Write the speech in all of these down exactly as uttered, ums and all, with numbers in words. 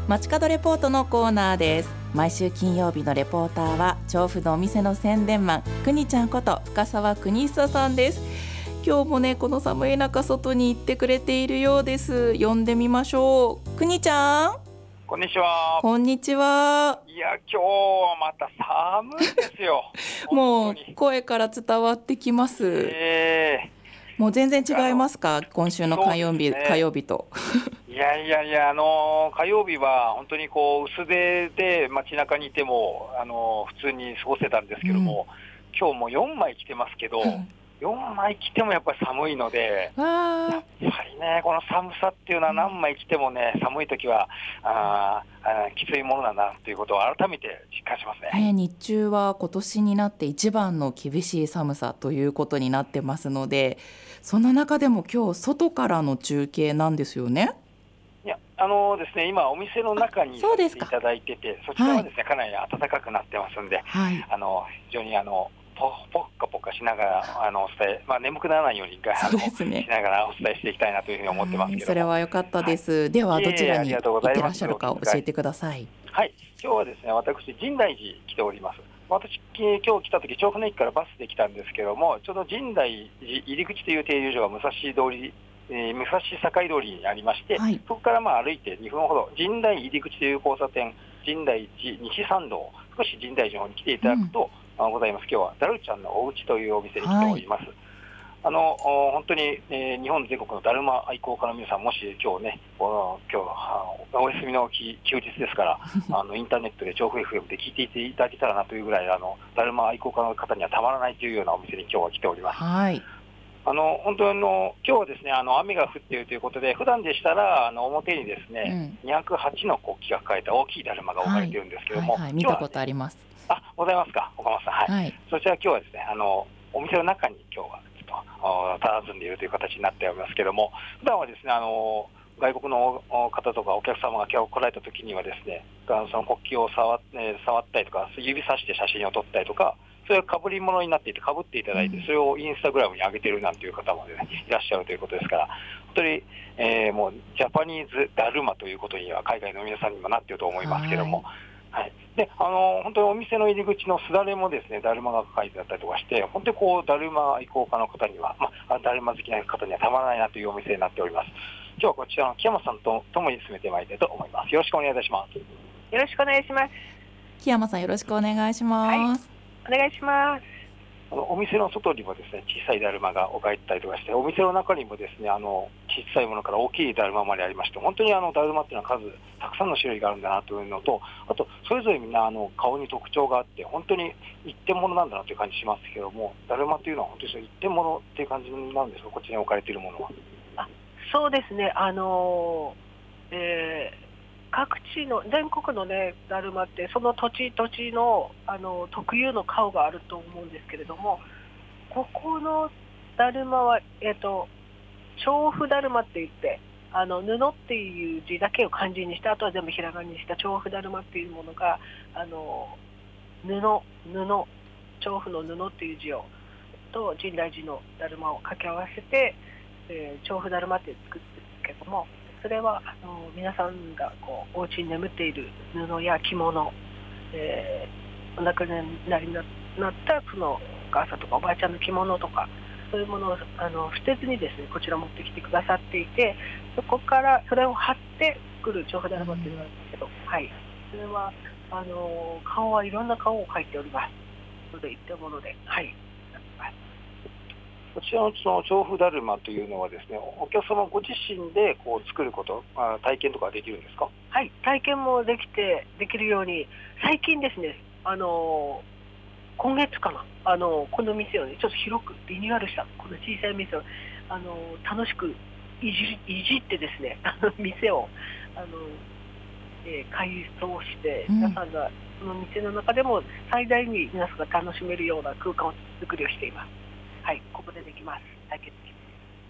街角レポートのコーナーです。毎週金曜日のレポーターは調布のお店の宣伝マンくにちゃんこと深澤邦久さんです。今日もねこの寒い中外に行ってくれているようです。呼んでみましょう。くにちゃん、 こんにちは。 こんにちは。 いや今日はまた寒いですよもう声から伝わってきます、 えー、もう全然違いますか、今週の火曜日、 ね、 火曜日といやいやいや、あのー、火曜日は本当にこう薄手で街中にいても、あのー、普通に過ごせたんですけども、うん、今日もよんまい着てますけど、うんよんまい着てもやっぱり寒いので、やっぱりねこの寒さっていうのは何枚着てもね寒い時はああきついものだなということを改めて実感しますね。 えー、日中は今年になって一番の厳しい寒さということになってますので、そんな中でも今日外からの中継なんですよね。 いやあのですね、今お店の中にさせていただいてて、 そ, そちらはですね、はい、かなり暖かくなってますんで、はい、あの非常にあのポッカポカしながらあのお伝え、まあ、眠くならないようにそうですね、しながらお伝えしていきたいなというふうに思ってますけども、 それは良かったです、はい、ではどちらに行ってらっしゃるか教えてください。 はい、今日はですね私神大寺来ております。私今日来た時調布の駅からバスで来たんですけども、ちょうど神大寺入り口という停留所が武蔵通りえー、武蔵境通りにありまして、はい、そこからまあ歩いてにふんほど神大入り口という交差点、神大寺西参道、少し神大寺の方に来ていただくと、うん、ございます。今日はダルちゃんのおうちというお店に来ております、はい、あの本当に、えー、日本全国のだるま愛好家の皆さん、もし今日ね今日お休みの日休日ですからあのインターネットで調布 エフエム で聞いていただけたらなというぐらい、あのだるま愛好家の方にはたまらないというようなお店に今日は来ております。はい、あの本当の今日はですね、あの雨が降っているということで、普段でしたらあの表にですね、うん、にひゃくはちの国旗が書かれた大きいだるまが置かれているんですけども、はいはいはい、 見たことあります。 あ、ございますか、岡本さん、はいはい、そちら今日はですね、あのお店の中に今日はちょっと佇んでいるという形になっておりますけども、普段はですね、あの外国の方とかお客様が今日来られた時にはですね、その国旗を触っ、ね、触ったりとか指さして写真を撮ったりとか、それが被り物になっていて被っていただいて、それをインスタグラムに上げているなんていう方も、ね、いらっしゃるということですから、本当に、えー、もうジャパニーズだるまということには海外の皆さんにもなっていると思いますけども、はい、であの本当にお店の入り口のすだれもですねだるまが書いてあったりとかして、本当にこうだるま愛好家の方には、まあ、だるま好きな方にはたまらないなというお店になっております。今日はこちらの木山さんと共に進めてまいりたいと思います。よろしくお願いいたします。 よろしくお願いします。 木山さん、よろしくお願いします。 はい、お願いします。 あのお店の外にもですね小さいだるまが置かれてたりとかして、お店の中にもですねあの小さいものから大きいだるままでありまして、本当にあのだるまっていうのは数たくさんの種類があるんだなというのと、あとそれぞれみんなあの顔に特徴があって、本当に一点物なんだなという感じしますけども、だるまというのは本当に一点物っていう感じになるんですか、こちらに置かれているものは。 あ、そうですね、あのーえー各地の全国のねだるまってその土地土地の、あの特有の顔があると思うんですけれども、ここのだるまは、えーと、調布だるまって言って、あの布っていう字だけを漢字にして、あとは全部ひらがなにした調布だるまっていうものが、あの布布調布の布っていう字をと神大寺のだるまを掛け合わせて、えー、調布だるまって作ってるんですけども、それはあの皆さんがこうお家に眠っている布や着物、えー、お亡くなりになったそのお母さんとかおばあちゃんの着物とか、そういうものをあの捨てずにですねこちら持ってきてくださっていて、そこからそれを貼って作る調布だるまっていうのがあるんですけど、はい、それはあの顔はいろんな顔を描いております。それで一点物で、はい。 こちらのその調布だるまというのはですね、お客様ご自身でこう作ること、あ体験とかできるんですか？ はい、体験もできてできるように、最近ですね、あの今月かな、あのこの店をねちょっと広くリニューアルしたこの小さい店をあの楽しくいじいじってですね、あの店をあの、えー、改装して、皆さんがその店の中でも最大に皆さんが楽しめるような空間を作りをしています。はい、ここでできます。体験できます。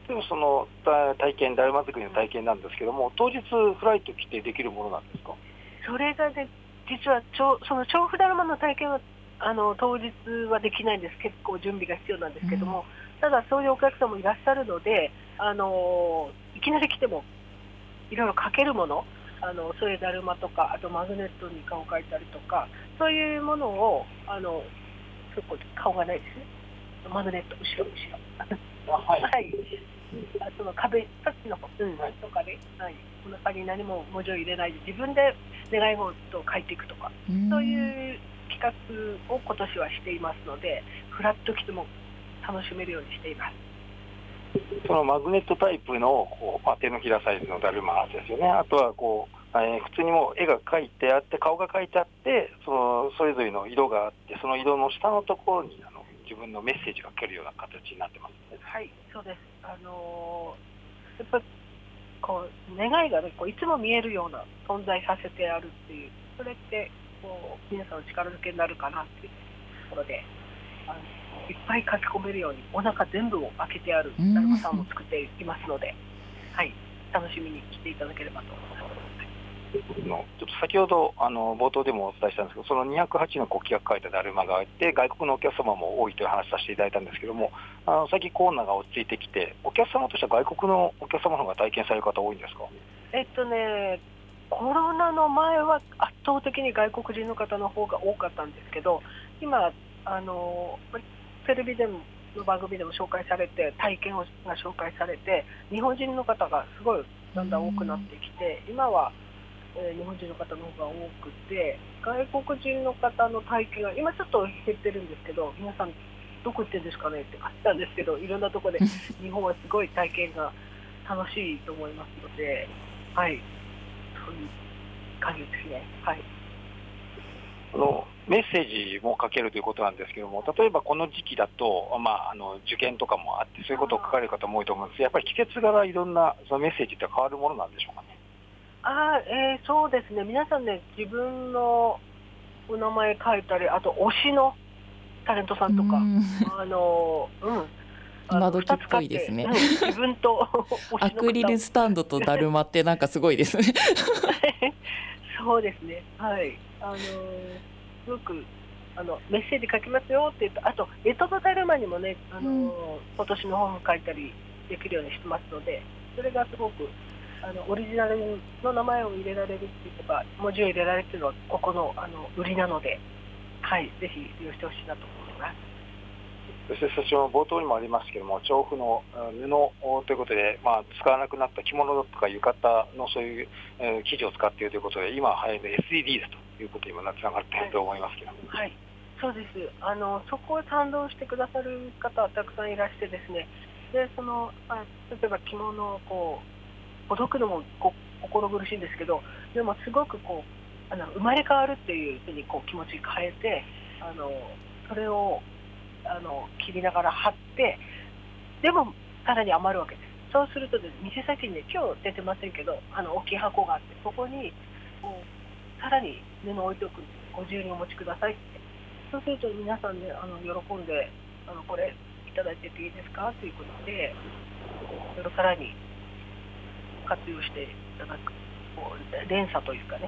でもその体験、だるま作りの体験なんですけども、当日フライト来てできるものなんですか？ それがね、実はちょその調布だるまの体験はあの当日はできないんです。結構準備が必要なんですけども、うん、ただそういうお客さんもいらっしゃるので、あのいきなり来てもいろいろかけるもの、 あのそういうだるまとか、あとマグネットに顔を描いたりとか、そういうものをあのそこ顔がないですね。マグネット後ろ後ろはい、 はい、あその壁さっきの、うん、とかで、はい、お腹に何も文字を入れないで自分で願い事を書いていくとか、そういう企画を今年はしていますので、フラッと来ても楽しめるようにしています。 そのマグネットタイプのこう、まあ、手のひらサイズのだるまですよね。あとはこう、えー、普通にもう絵が描いてあって顔が描いてあって、そのそれぞれの色があって、その色の下のところにあの自分のメッセージが書けるような形になってますね。 はい、そうです。あのー、やっぱりこう願いが、ね、こういつも見えるような存在させてあるっていう、それってこう皆さんの力づけになるかなっていうところで、あのいっぱい書き込めるようにお腹全部を開けてあるだるまさんも作っていますので、はい、楽しみに来ていただければと思います。 のちょっと先ほどあの冒頭でもお伝えしたんですけど、そのにひゃくはちの国旗が書いただるまがあって、外国のお客様も多いという話させていただいたんですけども、あの最近コロナが落ち着いてきて、お客様としては外国のお客様の方が体験される方多いんですか？ えっとね、コロナの前は圧倒的に外国人の方の方が多かったんですけど、今あのテレビでもの番組でも紹介されて、体験が紹介されて、日本人の方がすごいだんだん多くなってきて、今はえー、日本人の方の方が多くて、外国人の方の体験が今ちょっと減ってるんですけど、皆さんどこ行ってるんですかねって感じなんですけど、いろんなところで日本はすごい体験が楽しいと思いますので、はい、そういう感じですね。はい、 あのメッセージも書けるということなんですけども、例えばこの時期だと、まあ、あの受験とかもあって、そういうことを書かれる方も多いと思うんですが、やっぱり季節柄いろんなそのメッセージって変わるものなんでしょうかね。 あえー、そうですね、皆さんね、自分のお名前書いたり、あと推しのタレントさんとか、あの、うん、 今時っぽいですね。 うん、自分と推しのアクリルスタンドとだるまってなんかすごいですね。 そうですね、はい、あのすごくあのメッセージ書きますよって言うと、あと干支のだるまにもね、あの、うん、今年の本を書いたりできるようにしてますので、それがすごくあのオリジナルの名前を入れられるっていうか、文字を入れられるっていうのはここの、あの売りなので、はい、ぜひ利用してほしいなと思います。 そして先ほど冒頭にもありますけども、調布の布ということで、まあ、使わなくなった着物とか浴衣のそういう、えー、生地を使っているということで、今流行る エスディージーズ ということにもつながっていると思いますけど、はい、 はい、そうです。あのそこを賛同してくださる方はたくさんいらしてですね、でそのあ例えば着物をこうほどくのもこ心苦しいんですけど、でもすごくこうあの生まれ変わるっていうふうにこう気持ち変えて、あのそれをあの切りながら貼って、でもさらに余るわけです。そうすると、ね、店先にね、今日出てませんけど、あの大きい箱があって、そこにこうさらに布を置いておくんです。ご自由にお持ちくださいって。そうすると皆さんね、あの喜んで、あのこれいただいてていいですかということで、それさらに活用していただく、こう連鎖というかね、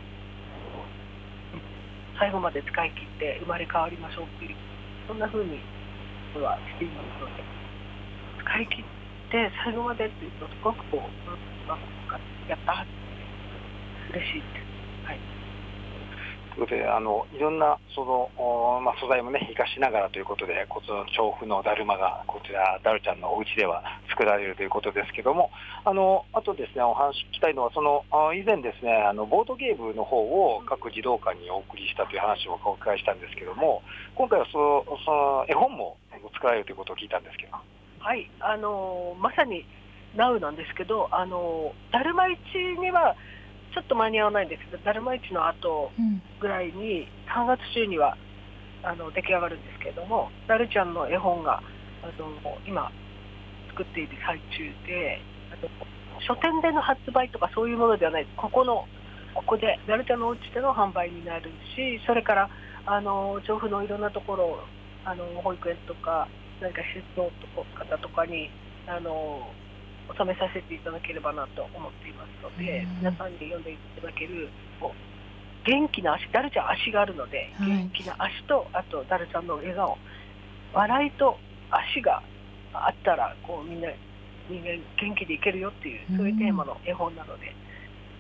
最後まで使い切って生まれ変わりましょうっていう、そんな風にこれはしていますので、使い切って最後までっていうと、すごくこうやった嬉しいです。はい。 ということで、あのいろんなその、まあ、素材もね生かしながらということで、こちらの調布のだるまがこちらだるちゃんのお家では作られるということですけども、あのあとですね、お話聞きたいのは、その以前ですね、あのボードゲームの方を各児童館にお送りしたという話をお伺いしたんですけども、今回はそのその絵本も作られるということを聞いたんですけど。 はい、あのまさにナウなんですけど、あのだるま市にはちょっと間に合わないんですけど、だるま市の後ぐらいにさんがつ中にはあの出来上がるんですけれども、だるちゃんの絵本があの今作っている最中で、あと書店での発売とかそういうものではない、ここのここでだるちゃんのお家での販売になるし、それからあの調布のいろんなところ、あの保育園とか何か施設の方とかにあの収めさせていただければなと思っていますので、皆さんに読んでいただけるこう元気な足、だるちゃん足があるので、はい、元気な足と、あとだるちゃんの笑顔、笑いと足があったらこうみんな人間元気でいけるよっていう、そういうテーマの絵本なので、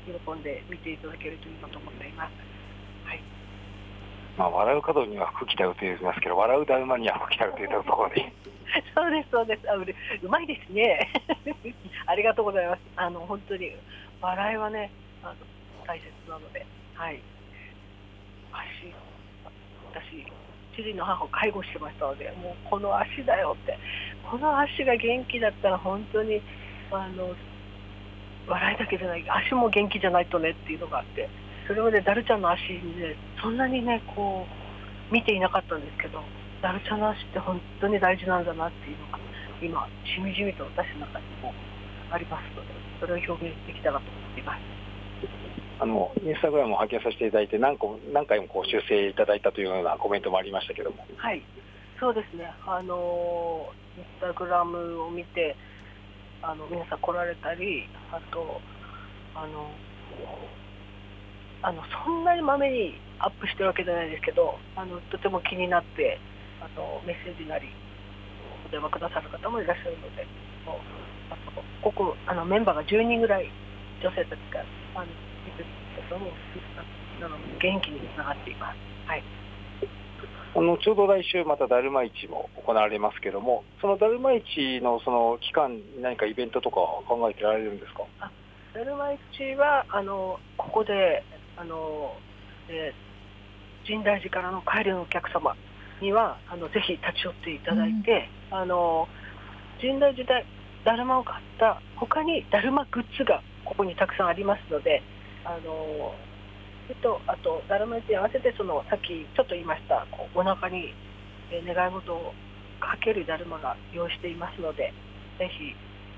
喜んで見ていただけるといいなと思っています。はい。 まあ、笑う角には福来たると言いますけど、笑うだるまには福来たるというところでそうですそうです。あ、うれうまいですね。ありがとうございます。あの本当に笑いはね、あの大切なので、はい。足、私主人の母を介護してましたので、もうこの足だよって、この足が元気だったら本当にあの笑いだけじゃない、足も元気じゃないとねっていうのがあって、それまでダルちゃんの足にね、そんなにねこう見ていなかったんですけど、ダルちゃんの足って本当に大事なんだなっていうのが今しみじみと私の中にもありますので、それを表現できたらと思っています。 あのインスタグラムを拝見させていただいて、何個何回もこう修正いただいたというようなコメントもありましたけども。 はい、そうですね。あのインスタグラムを見てあの皆さん来られたり、あとあのあのそんなにまめにアップしてるわけじゃないですけど、あのとても気になってあのメッセージなりお電話くださる方もいらっしゃるので、あとここあのメンバーがじゅうにんぐらい女性たちがあのいるんですけども、あの元気につながっています。はい。 あのちょうど来週まただるま市も行われますけども、そのだるま市のその期間に何かイベントとか考えてられるんですか？ あ、だるま市はあのここであの、えー、深大寺からの帰りのお客様にはあのぜひ立ち寄っていただいて、うん、あの深大寺でだるまを買った他にだるまグッズがここにたくさんありますので、あのえっと、あとだるま市に合わせてそのさっきちょっと言いましたこうお腹に、えー、願い事をかけるだるまが用意していますので、ぜひ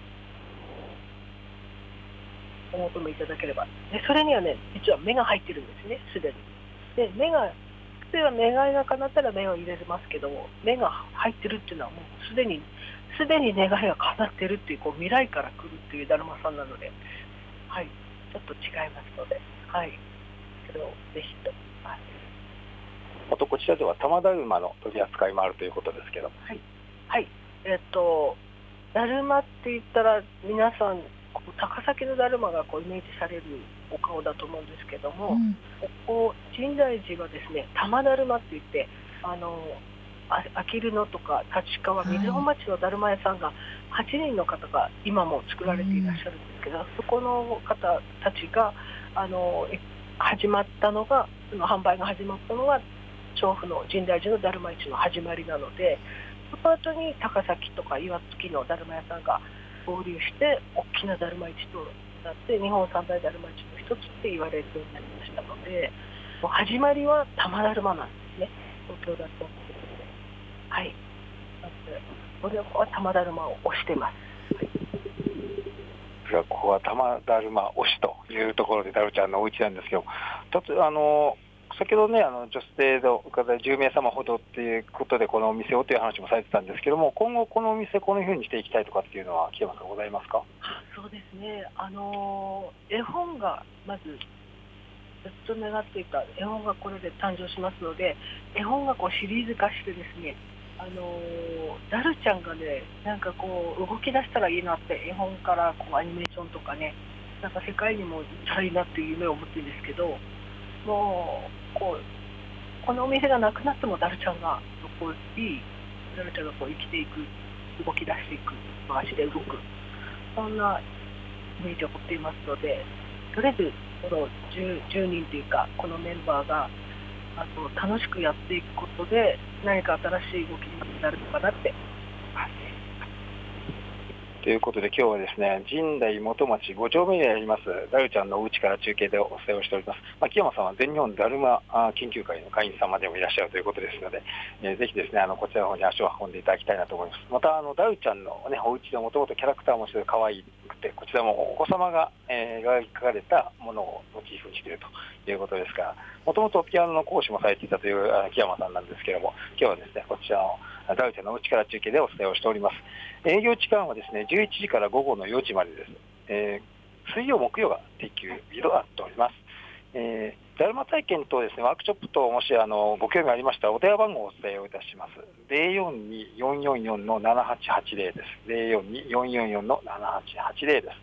お求めいただければ。でそれにはね、実は目が入ってるんですね、すでに。で目が普通は願いが叶ったら目を入れますけども、目が入ってるっていうのはもうすでにすでに願いが叶ってるっていう、こう未来から来るっていうだるまさんなので、はい、ちょっと違いますので、はい、それをぜひと。はい、 あとこちらでは玉だるまの取り扱いもあるということですけど。 はい、はい、えっとだるまって言ったら皆さん高崎のだるまがこうイメージされるお顔だと思うんですけども、うん、ここ深大寺はですね、玉だるまって言ってあのああきる野とか立川瑞穂町のだるま屋さんがはちにんの方が今も作られていらっしゃるんですけど、うん、そこの方たちがあの始まったのがその販売が始まったのが調布の深大寺のだるま市の始まりなので、その後に高崎とか岩槻のだるま屋さんが合流して大きなだるま市となって日本三大だるま市の一つって言われるようになりましたので、もう始まりは玉だるまなんですね、東京だと。はい、これは玉だるまを推してます。 はい、ここは玉だるま推しというところでだるちゃんのお家なんですけど、たとあの先ほどね、あの女性の方じゅうめいさまほどっていうことでこのお店をという話もされてたんですけども、今後このお店このふうにしていきたいとかっていうのは木山さんございますか？ そうですね、あの絵本がまずずっと願っていた絵本がこれで誕生しますので、絵本がこうシリーズ化してですね、あのダルちゃんがね、なんかこう動き出したらいいなって、絵本からこうアニメーションとかね、なんか世界にも行ったらいいなっていう夢を持ってるんですけど、もうこうこのお店がなくなってもダルちゃんが残り、ダルちゃんがこう生きていく、動き出していく、足で動く、そんなイメージを持っていますので、とりあえずこの 10, じゅうにんというかこのメンバーがあの楽しくやっていくことで何か新しい動きになるのかなって思います。 ということで今日はですね、深大元町ご丁目にありますだるちゃんのお家から中継でお伝えをしております。まあ、木山さんは全日本だるま研究会の会員様でもいらっしゃるということですので、えー、ぜひですね、あのこちらの方に足を運んでいただきたいなと思います。またあのだるちゃんの、ね、お家でもともとキャラクターもして可愛くて、こちらもお子様が、えー、描かれたものをモチーフにしているということですから、もともとピアノの講師もされていたというあの木山さんなんですけれども、今日はですね、こちらのだるちゃんのお家から中継でお伝えをしております。営業時間はですね、じゅういちじから午後のよじまでです。えー、水曜木曜が定休日となっております。えー、だるま体験とですね、ワークショップともしあのご興味ありましたらお電話番号をお伝えをいたします。ゼロよんに よんよんよん のななはちはちゼロです。ゼロよんに よんよんよん のななはちはちゼロです。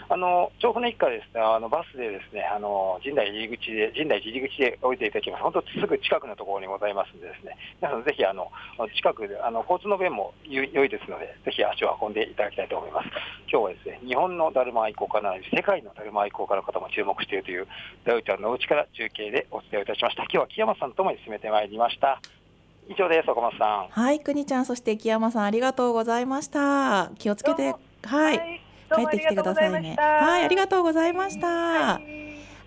あの調布の駅からですね、あのバスでですね、あの神代入り口で、神代寺入り口で降りていただきます。本当すぐ近くのところにございますのでですね、皆さんぜひあの近くで、あの交通の便も良いですので、ぜひ足を運んでいただきたいと思います。今日はですね、日本のだるま愛好家ならび世界のだるま愛好家の方も注目しているというダウちゃんのお家から中継でお伝えいたしました。今日は木山さんともに進めてまいりました。以上です。岡本さん。 はい、くにちゃん、そして木山さん、ありがとうございました。気をつけて、はい、はい、帰ってきてくださいね。はい、ありがとうございました。はい、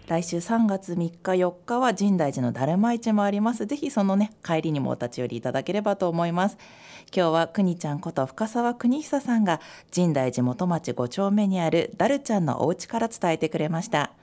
来週さんがつみっかよっかは深大寺のだるま市もあります。ぜひそのね、帰りにもお立ち寄りいただければと思います。今日はくにちゃんこと深澤邦久さんが深大寺元町ご丁目にあるだるちゃんのお家から伝えてくれました。